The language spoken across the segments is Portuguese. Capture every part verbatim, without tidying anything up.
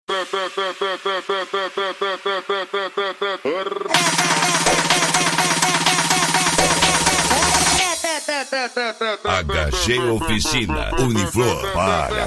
H G Oficina, Uniflor, para.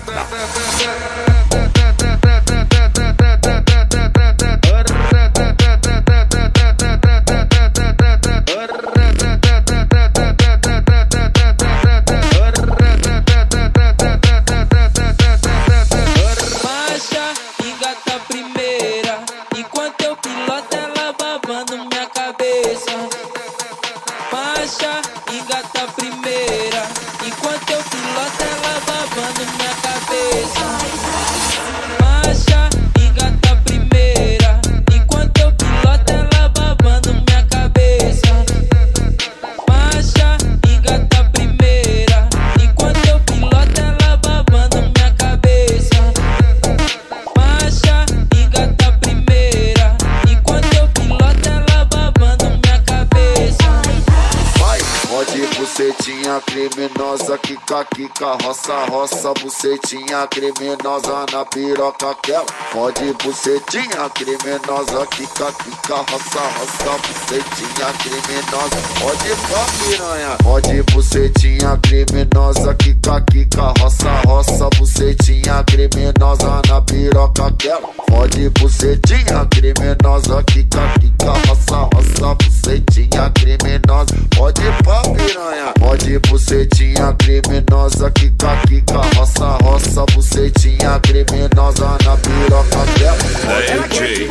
Marcha, engata primeira. Enquanto eu piloto, ela babando minha cabeça. Marcha, engata primeira. Enquanto eu piloto, ela babando minha cabeça. Marcha, engata primeira. Enquanto eu piloto, ela babando minha cabeça. Marcha, engata primeira. Enquanto eu piloto, ela babando minha cabeça. Pode bucetinha criminosa, quica, quica, roça, roça, bucetinha criminosa na piroca aquela. Pode bucetinha criminosa, quica, quica, roça, roça, bucetinha criminosa. Pode pá piranha. Pode bucetinha criminosa, quica, quica, roça, roça, bucetinha criminosa na piroca aquela. Pode bucetinha criminosa, quica, quica, roça, roça, bucetinha criminosa. Pode pá piranha. Pode bucetinha criminosa, quica, quica, roça, roça, bucetinha criminosa na piroca dela. D J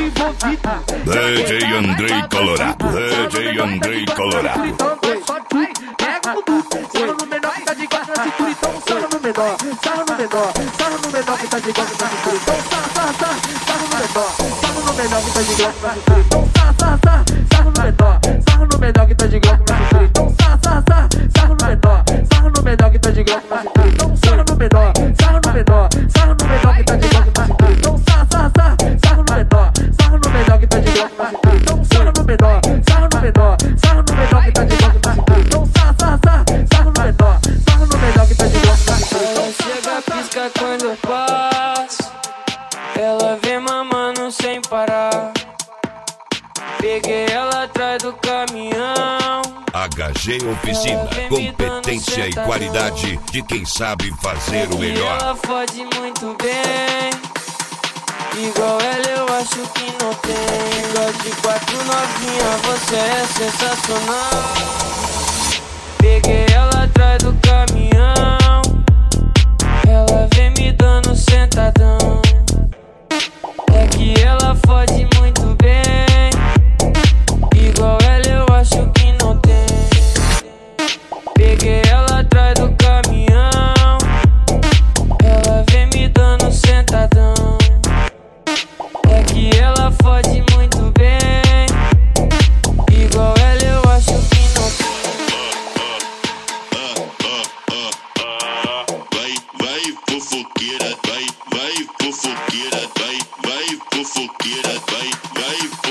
D J Andrei Colorado, D J Andrei Colorado. Pega o bumbum, sarra no menor que tá de gato na cintura, então sarra no menor, sarra no menor, sarra no menor que tá de gato na cintura, então sarra, sarra, sarra, sarra no menor, sarra no menor que tá de gato na cintura, então sarra, sarra, sarra, sarra no menor, sarra no menor que tá de gato na cintura, então sarra, sarra, sarra, sarra no menor, sarra no menor que tá de gato na cintura, então sarra no menor, sarra no menor, sarra no menor que tá de gato na cintura, então sarra, sarra, sarra, sarra no menor, sarra no menor que tá de gato na cintura, então sarra no menor, sarra no menor, sarra no menor que tá de gato na cintura, então sarra, sarra, sarra, sarra no menor, sarra no menor que tá de gato na cintura. Ela chega, pisca quando eu passo. Ela vem mamando sem parar. Peguei ela atrás do caminhão. H G Oficina, competência e qualidade de quem sabe fazer o melhor. Ela fode muito bem. Igual ela eu acho que não tem. Igual de quatro novinha, você é sensacional. Peguei ela atrás do caminhão. Ela vem me dando sentadão. É que ela fode muito bem. Igual ela eu acho que não tem. Peguei ela atrás do caminhão. Ela vem me dando sentadão. É que ela fode muito bem. Igual ela eu acho que não tem. Vai, vai fofoqueira, vai, vai fofoqueira, vai, vai fofoqueira, vai, vai